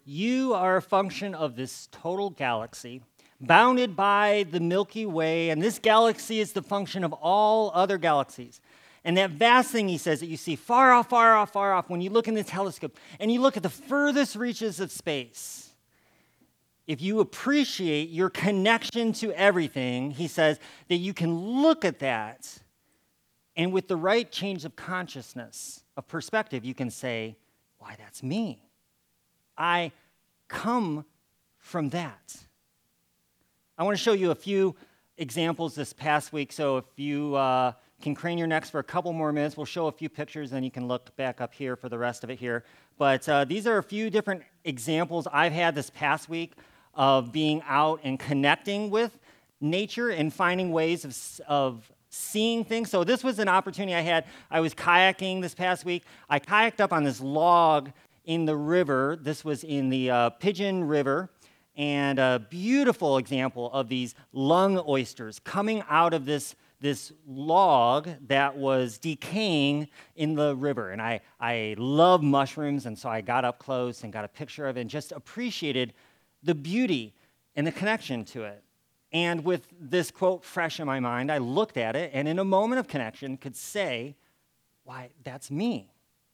You are a function of this total galaxy, bounded by the Milky Way, and this galaxy is the function of all other galaxies. And that vast thing, he says, that you see far off, far off, far off, when you look in the telescope and you look at the furthest reaches of space, if you appreciate your connection to everything, he says that you can look at that, and with the right change of consciousness, of perspective, you can say, why, that's me. I come from that. I want to show you a few examples this past week, so if you can crane your necks for a couple more minutes, we'll show a few pictures, then you can look back up here for the rest of it here. But these are a few different examples I've had this past week of being out and connecting with nature and finding ways of seeing things. So this was an opportunity I had. I was kayaking this past week. I kayaked up on this log in the river. This was in the Pigeon River, and a beautiful example of these lung oysters coming out of this log that was decaying in the river. And I love mushrooms, and so I got up close and got a picture of it and just appreciated the beauty and the connection to it. And with this quote fresh in my mind, I looked at it, and in a moment of connection could say, why, that's me.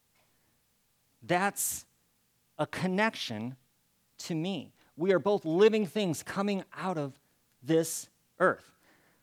That's a connection to me. We are both living things coming out of this earth.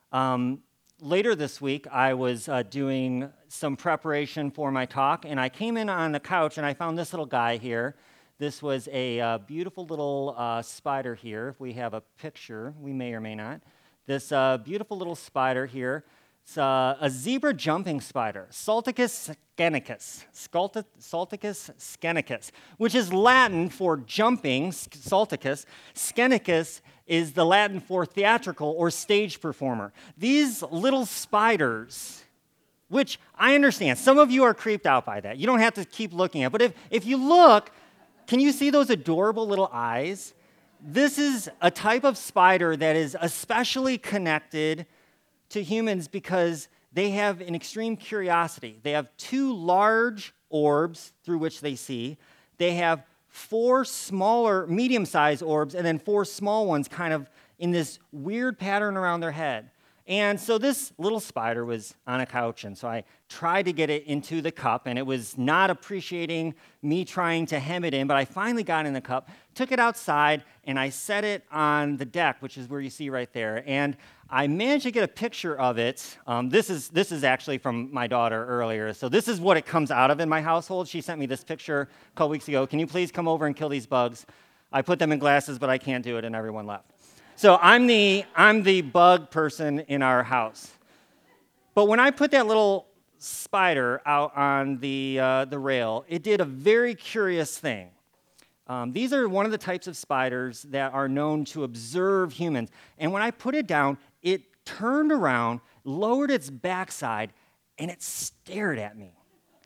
Later this week, I was doing some preparation for my talk, and I came in on the couch, and I found this little guy here. This was a beautiful little spider here. If we have a picture, we may or may not. This beautiful little spider here. It's a zebra jumping spider, Salticus scanicus, Salticus scanicus, which is Latin for jumping, Salticus. Scanicus is the Latin for theatrical or stage performer. These little spiders, which I understand, some of you are creeped out by that. You don't have to keep looking at it, but if you look, can you see those adorable little eyes? This is a type of spider that is especially connected to humans because they have an extreme curiosity. They have 2 large orbs through which they see. They have 4 smaller, medium-sized orbs, and then 4 small ones kind of in this weird pattern around their head. And so this little spider was on a couch, and so I tried to get it into the cup, and it was not appreciating me trying to hem it in, but I finally got in the cup, took it outside, and I set it on the deck, which is where you see right there. And I managed to get a picture of it. This is actually from my daughter earlier, so this is what it comes out of in my household. She sent me this picture a couple weeks ago. Can you please come over and kill these bugs? I put them in glasses, but I can't do it, and everyone left. So I'm the bug person in our house. But when I put that little spider out on the rail, it did a very curious thing. These are one of the types of spiders that are known to observe humans. And when I put it down, it turned around, lowered its backside, and it stared at me.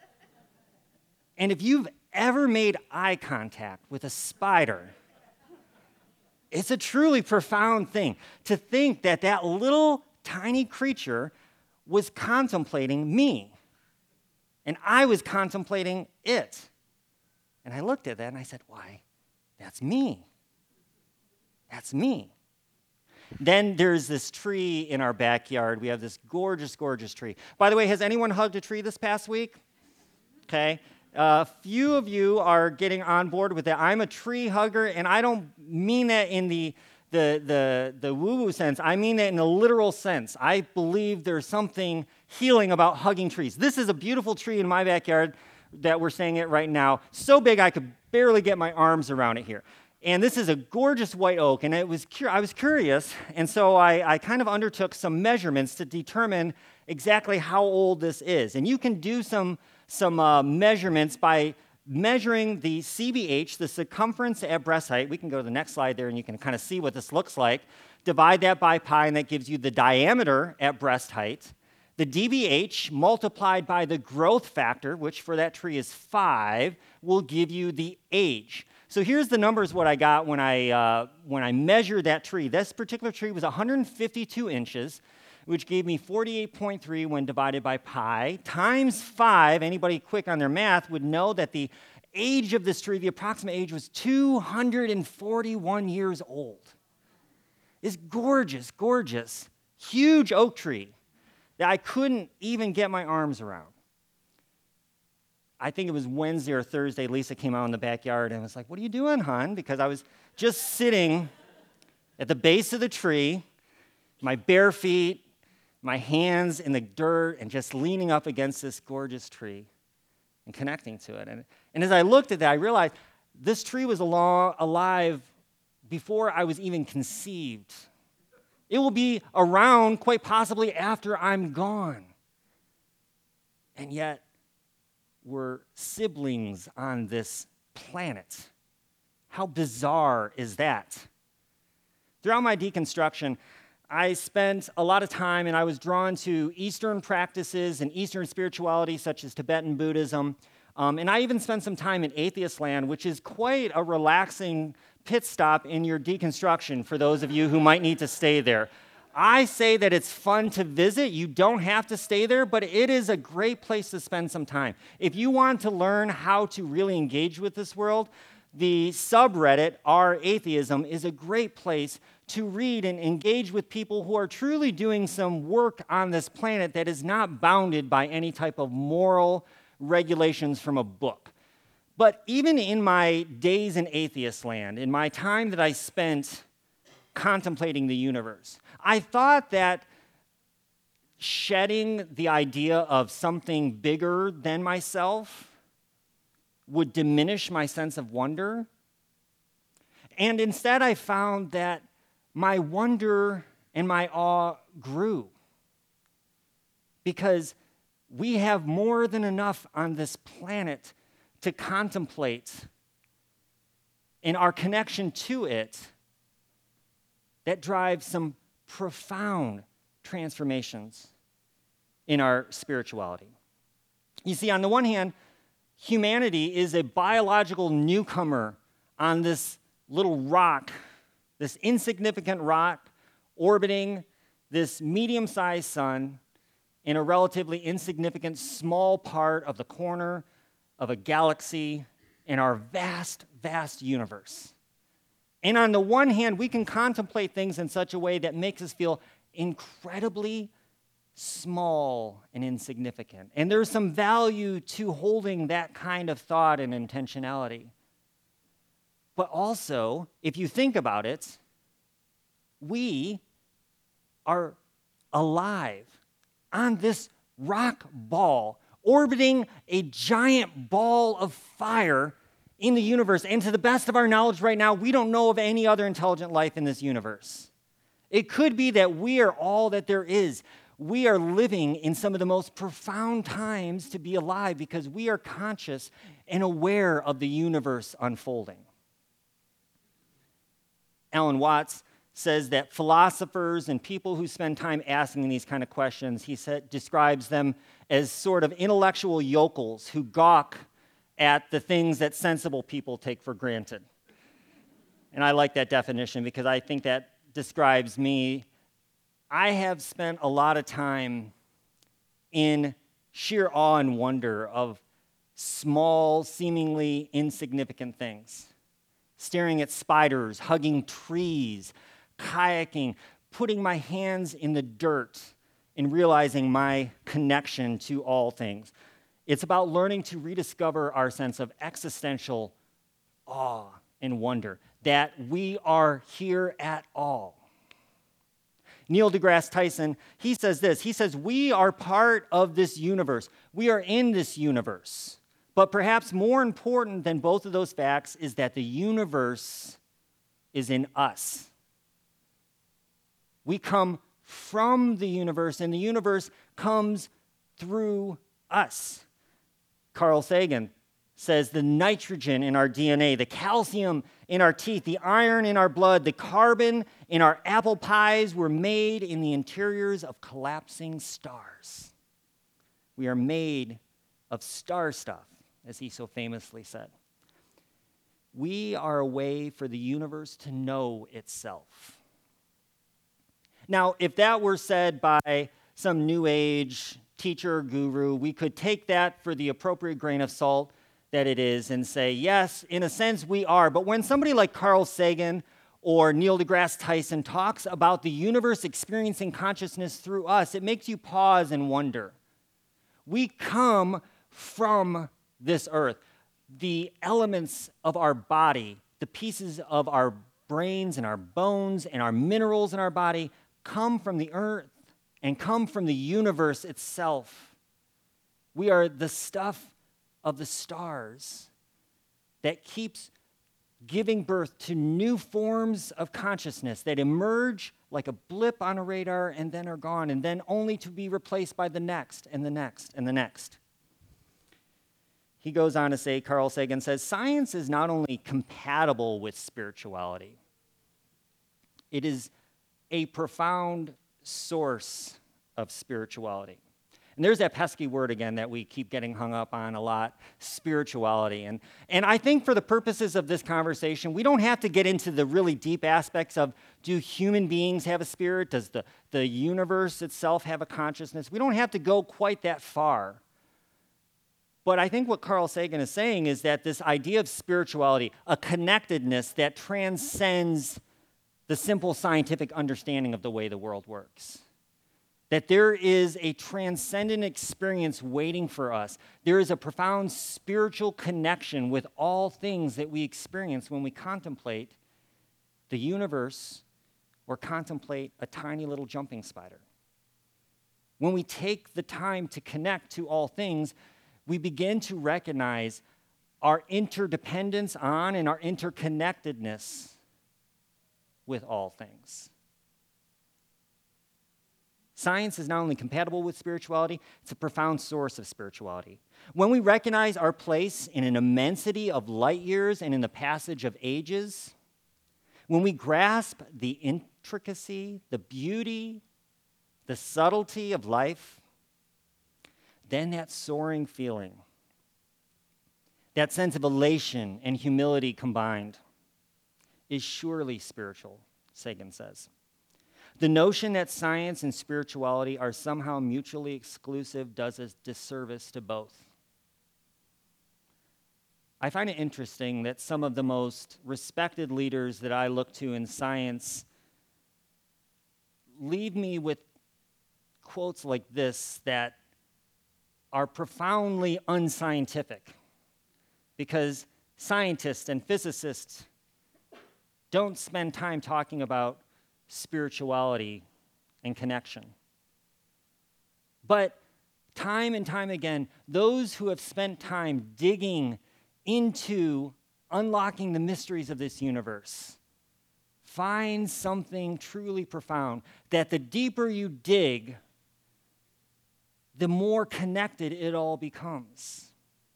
And if you've ever made eye contact with a spider, it's a truly profound thing to think that that little tiny creature was contemplating me, and I was contemplating it. And I looked at that and I said, why, that's me. That's me. Then there's this tree in our backyard. We have this gorgeous, gorgeous tree. By the way, has anyone hugged a tree this past week? Okay. A few of you are getting on board with that. I'm a tree hugger, and I don't mean that in the woo-woo sense. I mean that in the literal sense. I believe there's something healing about hugging trees. This is a beautiful tree in my backyard that we're staying at right now. So big I could barely get my arms around it here. And this is a gorgeous white oak, and I was curious, and so I kind of undertook some measurements to determine exactly how old this is. And you can do some measurements by measuring the CBH, the circumference at breast height. We can go to the next slide there, and you can kind of see what this looks like. Divide that by pi, and that gives you the diameter at breast height. The DBH multiplied by the growth factor, which for that tree is 5, will give you the age. So here's the numbers what I got when I measured that tree. This particular tree was 152 inches. which gave me 48.3 when divided by pi, times 5. Anybody quick on their math would know that the age of this tree, the approximate age, was 241 years old. This gorgeous, gorgeous, huge oak tree that I couldn't even get my arms around. I think it was Wednesday or Thursday, Lisa came out in the backyard and was like, "What are you doing, hon?" Because I was just sitting at the base of the tree, my bare feet, my hands in the dirt, and just leaning up against this gorgeous tree and connecting to it. And as I looked at that, I realized this tree was alive before I was even conceived. It will be around quite possibly after I'm gone. And yet, we're siblings on this planet. How bizarre is that? Throughout my deconstruction, I spent a lot of time and I was drawn to Eastern practices and Eastern spirituality, such as Tibetan Buddhism. And I even spent some time in atheist land, which is quite a relaxing pit stop in your deconstruction for those of you who might need to stay there. I say that it's fun to visit. You don't have to stay there, but it is a great place to spend some time. If you want to learn how to really engage with this world, the subreddit, Our Atheism, is a great place to read and engage with people who are truly doing some work on this planet that is not bounded by any type of moral regulations from a book. But even in my days in atheist land, in my time that I spent contemplating the universe, I thought that shedding the idea of something bigger than myself would diminish my sense of wonder. And instead, I found that my wonder and my awe grew because we have more than enough on this planet to contemplate, and our connection to it that drives some profound transformations in our spirituality. You see, on the one hand, humanity is a biological newcomer on this little rock, this insignificant rock orbiting this medium-sized sun in a relatively insignificant small part of the corner of a galaxy in our vast, vast universe. And on the one hand, we can contemplate things in such a way that makes us feel incredibly small and insignificant. And there's some value to holding that kind of thought and intentionality. But also, if you think about it, we are alive on this rock ball, orbiting a giant ball of fire in the universe. And to the best of our knowledge right now, we don't know of any other intelligent life in this universe. It could be that we are all that there is. We are living in some of the most profound times to be alive because we are conscious and aware of the universe unfolding. Alan Watts says that philosophers and people who spend time asking these kind of questions, describes them as sort of intellectual yokels who gawk at the things that sensible people take for granted. And I like that definition because I think that describes me. I have spent a lot of time in sheer awe and wonder of small, seemingly insignificant things. Staring at spiders, hugging trees, kayaking, putting my hands in the dirt and realizing my connection to all things. It's about learning to rediscover our sense of existential awe and wonder, that we are here at all. Neil deGrasse Tyson, he says this. He says, we are part of this universe. We are in this universe. But perhaps more important than both of those facts is that the universe is in us. We come from the universe, and the universe comes through us. Carl Sagan says the nitrogen in our DNA, the calcium in our teeth, the iron in our blood, the carbon in our apple pies were made in the interiors of collapsing stars. We are made of star stuff, as he so famously said. We are a way for the universe to know itself. Now, if that were said by some New Age teacher or guru, we could take that for the appropriate grain of salt, that it is and say, yes, in a sense we are. But when somebody like Carl Sagan or Neil deGrasse Tyson talks about the universe experiencing consciousness through us, it makes you pause and wonder. We come from this earth. The elements of our body, the pieces of our brains and our bones and our minerals in our body come from the earth and come from the universe itself. We are the stuff of the stars that keeps giving birth to new forms of consciousness that emerge like a blip on a radar and then are gone, and then only to be replaced by the next and the next and the next. He goes on to say, Carl Sagan says, science is not only compatible with spirituality, it is a profound source of spirituality. And there's that pesky word again that we keep getting hung up on a lot, spirituality. And I think for the purposes of this conversation, we don't have to get into the really deep aspects of, do human beings have a spirit? Does the universe itself have a consciousness? We don't have to go quite that far. But I think what Carl Sagan is saying is that this idea of spirituality, a connectedness that transcends the simple scientific understanding of the way the world works, that there is a transcendent experience waiting for us. There is a profound spiritual connection with all things that we experience when we contemplate the universe or contemplate a tiny little jumping spider. When we take the time to connect to all things, we begin to recognize our interdependence on and our interconnectedness with all things. Science is not only compatible with spirituality, it's a profound source of spirituality. When we recognize our place in an immensity of light years and in the passage of ages, when we grasp the intricacy, the beauty, the subtlety of life, then that soaring feeling, that sense of elation and humility combined, is surely spiritual, Sagan says. The notion that science and spirituality are somehow mutually exclusive does a disservice to both. I find it interesting that some of the most respected leaders that I look to in science leave me with quotes like this that are profoundly unscientific, because scientists and physicists don't spend time talking about spirituality and connection. But time and time again, those who have spent time digging into unlocking the mysteries of this universe find something truly profound, that the deeper you dig, the more connected it all becomes.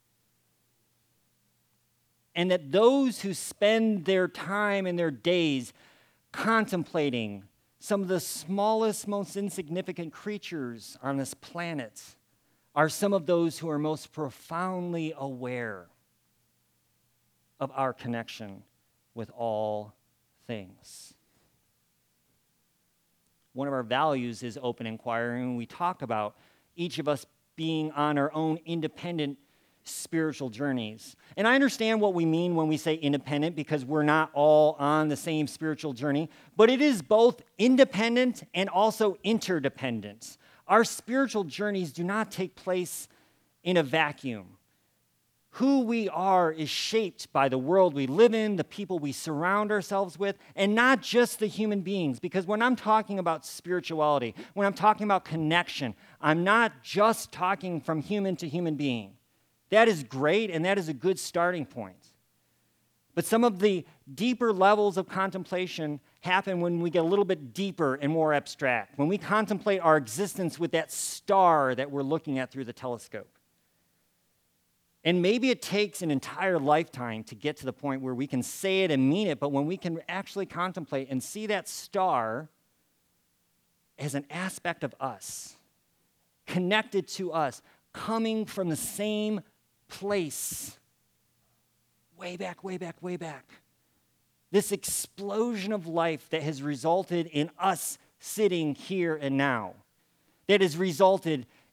And that those who spend their time and their days contemplating some of the smallest, most insignificant creatures on this planet are some of those who are most profoundly aware of our connection with all things. One of our values is open inquiry, and we talk about each of us being on our own independent spiritual journeys. And I understand what we mean when we say independent, because we're not all on the same spiritual journey, but it is both independent and also interdependent. Our spiritual journeys do not take place in a vacuum. Who we are is shaped by the world we live in, the people we surround ourselves with, and not just the human beings. Because when I'm talking about spirituality, when I'm talking about connection, I'm not just talking from human to human being. That is great, and that is a good starting point. But some of the deeper levels of contemplation happen when we get a little bit deeper and more abstract, when we contemplate our existence with that star that we're looking at through the telescope. And maybe it takes an entire lifetime to get to the point where we can say it and mean it, but when we can actually contemplate and see that star as an aspect of us, connected to us, coming from the same place, way back, way back, way back. This explosion of life that has resulted in us sitting here and now, that has resulted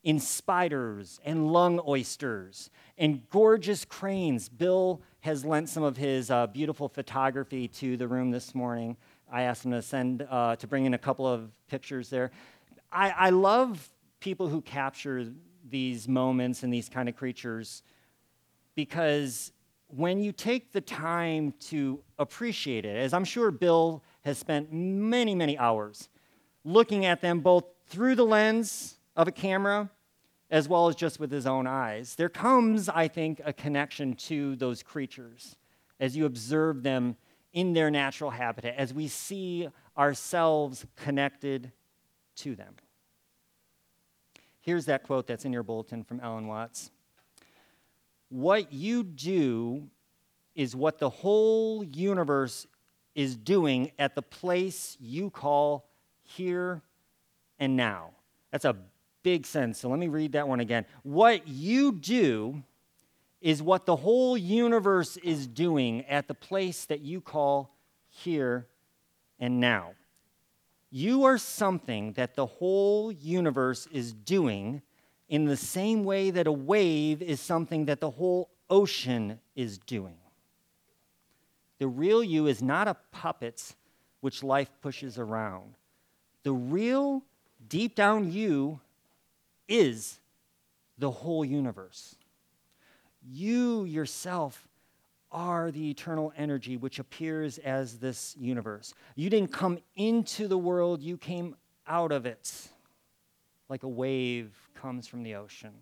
in spiders and lung oysters and gorgeous cranes. Bill has lent some of his beautiful photography to the room this morning. I asked him to bring in a couple of pictures there. I love people who capture these moments and these kind of creatures, because when you take the time to appreciate it, as I'm sure Bill has spent many, many hours looking at them both through the lens of a camera as well as just with his own eyes, there comes, I think, a connection to those creatures as you observe them in their natural habitat, as we see ourselves connected to them. Here's that quote that's in your bulletin from Alan Watts. What you do is what the whole universe is doing at the place you call here and now. That's a big sentence, so let me read that one again. What you do is what the whole universe is doing at the place that you call here and now. You are something that the whole universe is doing in the same way that a wave is something that the whole ocean is doing. The real you is not a puppet which life pushes around. The real, deep down you is the whole universe. You yourself are the eternal energy which appears as this universe. You didn't come into the world, you came out of it, like a wave comes from the ocean.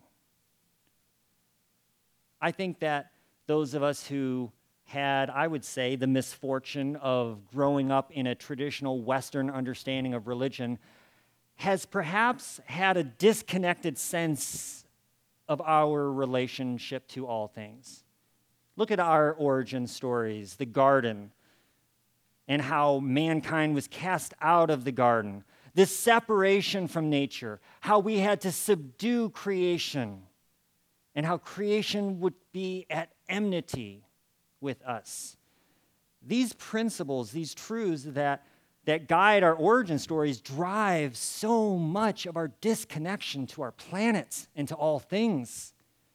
I think that those of us who had, I would say, the misfortune of growing up in a traditional Western understanding of religion has perhaps had a disconnected sense of our relationship to all things. Look at our origin stories, the garden, and how mankind was cast out of the garden, this separation from nature, how we had to subdue creation, and how creation would be at enmity with us. These principles, these truths that guide our origin stories drive so much of our disconnection to our planet and to all things.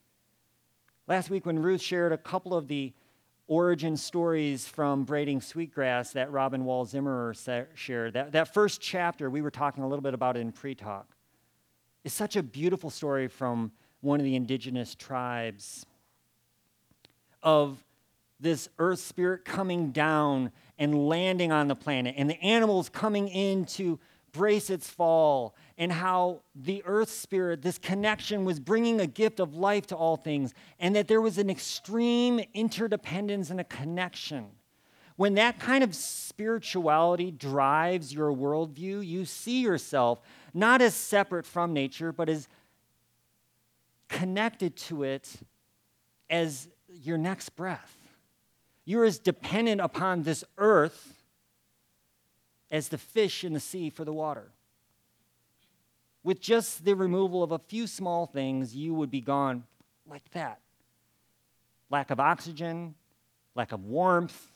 Last week when Ruth shared a couple of the origin stories from Braiding Sweetgrass that Robin Wall Zimmerer shared, that first chapter, we were talking a little bit about it in pre-talk, is such a beautiful story from one of the indigenous tribes of this earth spirit coming down and landing on the planet, and the animals coming in to brace its fall, and how the earth spirit, this connection, was bringing a gift of life to all things, and that there was an extreme interdependence and a connection. When that kind of spirituality drives your worldview, you see yourself not as separate from nature, but as connected to it as your next breath. You're as dependent upon this earth as the fish in the sea for the water. With just the removal of a few small things, you would be gone like that. Lack of oxygen, lack of warmth,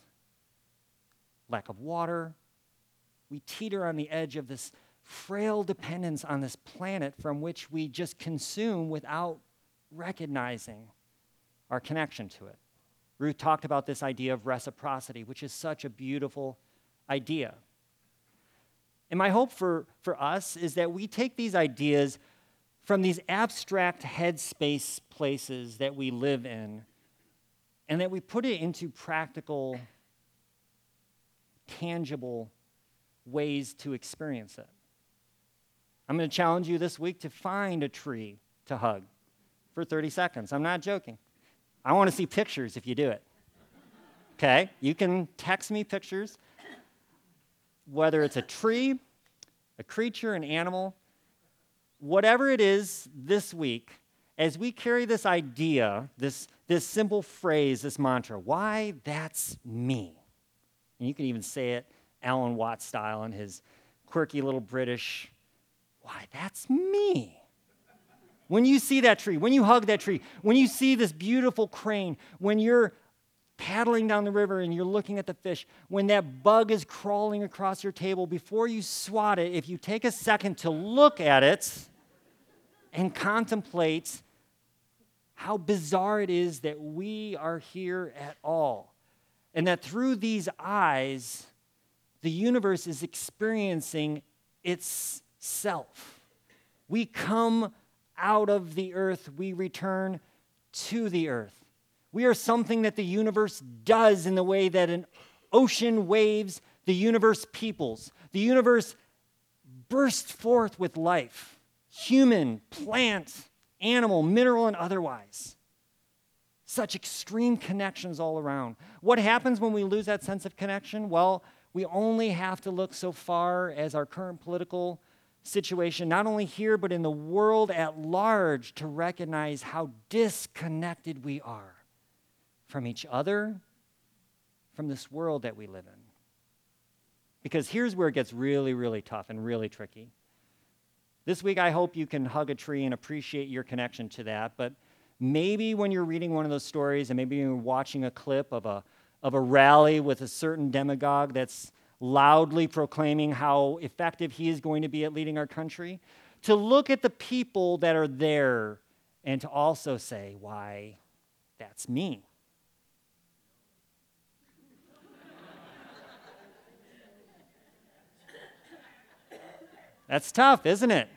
lack of water. We teeter on the edge of this frail dependence on this planet from which we just consume without recognizing our connection to it. Ruth talked about this idea of reciprocity, which is such a beautiful idea. And my hope for us is that we take these ideas from these abstract headspace places that we live in, and that we put it into practical, tangible ways to experience it. I'm going to challenge you this week to find a tree to hug for 30 seconds. I'm not joking. I want to see pictures if you do it. Okay? You can text me pictures, whether it's a tree, a creature, an animal, whatever it is this week, as we carry this idea, this simple phrase, this mantra, why that's me. And you can even say it Alan Watts style in his quirky little British, why that's me. When you see that tree, when you hug that tree, when you see this beautiful crane, when you're paddling down the river and you're looking at the fish, when that bug is crawling across your table, before you swat it, if you take a second to look at it, and contemplate how bizarre it is that we are here at all. And that through these eyes, the universe is experiencing itself. We come out of the earth, we return to the earth. We are something that the universe does in the way that an ocean waves, the universe peoples. The universe bursts forth with life, human, plant, animal, mineral, and otherwise. Such extreme connections all around. What happens when we lose that sense of connection? Well, we only have to look so far as our current political situation, not only here, but in the world at large, to recognize how disconnected we are from each other, from this world that we live in. Because here's where it gets really, really tough and really tricky. This week, I hope you can hug a tree and appreciate your connection to that, but maybe when you're reading one of those stories and maybe you're watching a clip of a rally with a certain demagogue that's loudly proclaiming how effective he is going to be at leading our country, to look at the people that are there and to also say, why, that's me. That's tough, isn't it?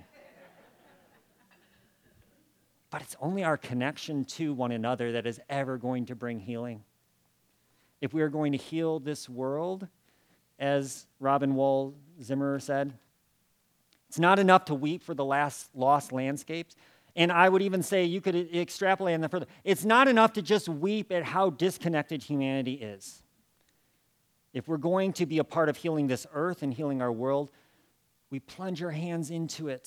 But it's only our connection to one another that is ever going to bring healing. If we are going to heal this world, as Robin Wall Zimmer said, it's not enough to weep for the lost landscapes. And I would even say, you could extrapolate on that further. It's not enough to just weep at how disconnected humanity is. If we're going to be a part of healing this earth and healing our world, we plunge our hands into it.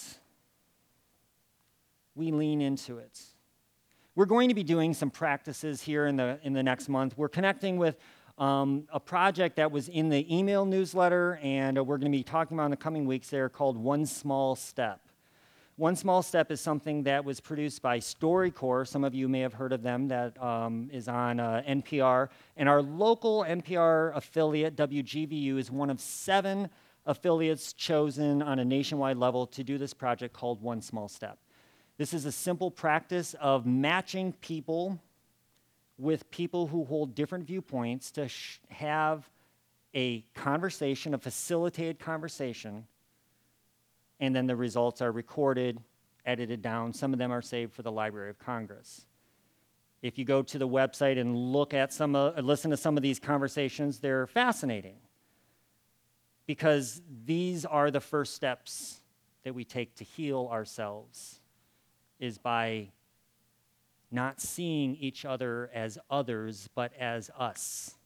We lean into it. We're going to be doing some practices here in the next month. We're connecting with a project that was in the email newsletter, and we're going to be talking about in the coming weeks there, called One Small Step. One Small Step is something that was produced by StoryCorps. Some of you may have heard of them. That is on NPR. And our local NPR affiliate, WGVU, is one of 7 affiliates chosen on a nationwide level to do this project called One Small Step. This is a simple practice of matching people with people who hold different viewpoints to have a conversation, a facilitated conversation, and then the results are recorded, edited down. Some of them are saved for the Library of Congress. If you go to the website and look at listen to some of these conversations, they're fascinating, because these are the first steps that we take to heal ourselves, is by not seeing each other as others, but as us.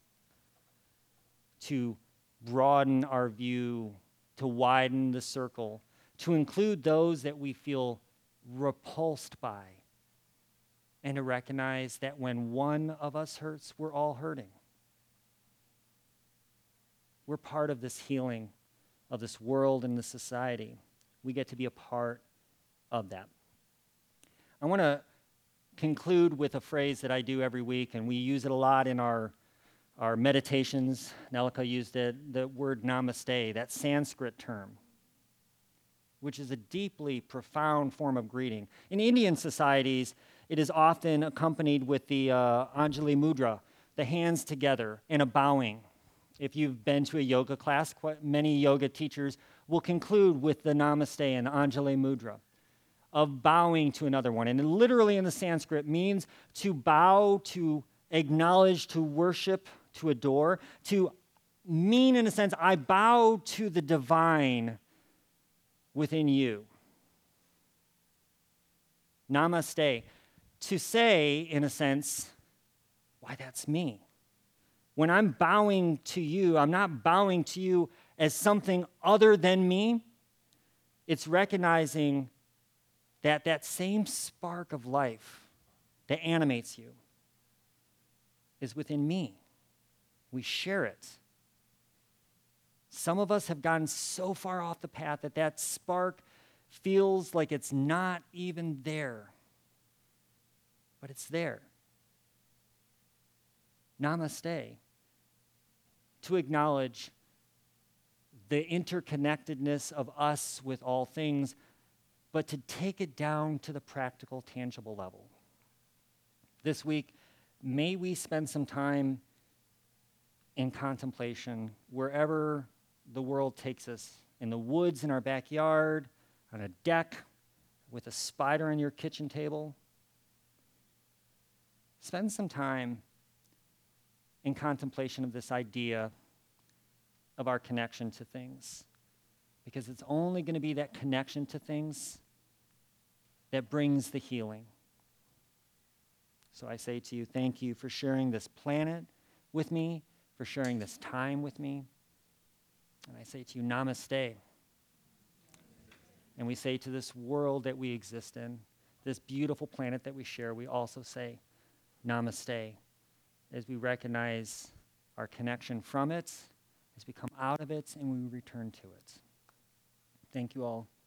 To broaden our view, to widen the circle, to include those that we feel repulsed by, and to recognize that when one of us hurts, we're all hurting. We're part of this healing of this world and this society. We get to be a part of that. I want to conclude with a phrase that I do every week, and we use it a lot in our meditations. Nelika used it, the word namaste, that Sanskrit term, which is a deeply profound form of greeting. In Indian societies, it is often accompanied with the Anjali Mudra, the hands together, and a bowing. If you've been to a yoga class, many yoga teachers will conclude with the namaste and Anjali Mudra of bowing to another one. And literally in the Sanskrit means to bow, to acknowledge, to worship, to adore, to mean in a sense, I bow to the divine within you. Namaste. To say, in a sense, why, that's me. When I'm bowing to you, I'm not bowing to you as something other than me. It's recognizing that that same spark of life that animates you is within me. We share it. Some of us have gotten so far off the path that that spark feels like it's not even there, but it's there. Namaste. To acknowledge the interconnectedness of us with all things, but to take it down to the practical, tangible level. This week, may we spend some time in contemplation wherever the world takes us, in the woods in our backyard, on a deck, with a spider on your kitchen table. Spend some time in contemplation of this idea of our connection to things, because it's only going to be that connection to things that brings the healing. So I say to you, thank you for sharing this planet with me, for sharing this time with me. And I say to you, namaste. And we say to this world that we exist in, this beautiful planet that we share, we also say namaste as we recognize our connection from it, as we come out of it, and we return to it. Thank you all